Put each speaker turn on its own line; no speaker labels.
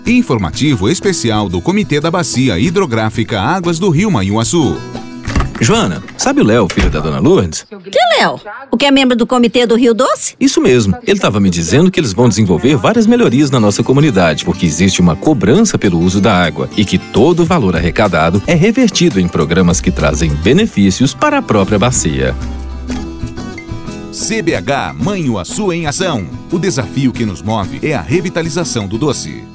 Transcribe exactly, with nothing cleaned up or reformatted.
Informativo especial do Comitê da Bacia Hidrográfica Águas do Rio Manhuaçu.
Joana, sabe o Léo, filho da dona Lourdes?
Que Léo? O que é membro do Comitê do Rio Doce?
Isso mesmo. Ele estava me dizendo que eles vão desenvolver várias melhorias na nossa comunidade, porque existe uma cobrança pelo uso da água e que todo o valor arrecadado é revertido em programas que trazem benefícios para a própria bacia.
C B H Manhuaçu em Ação. O desafio que nos move é a revitalização do doce.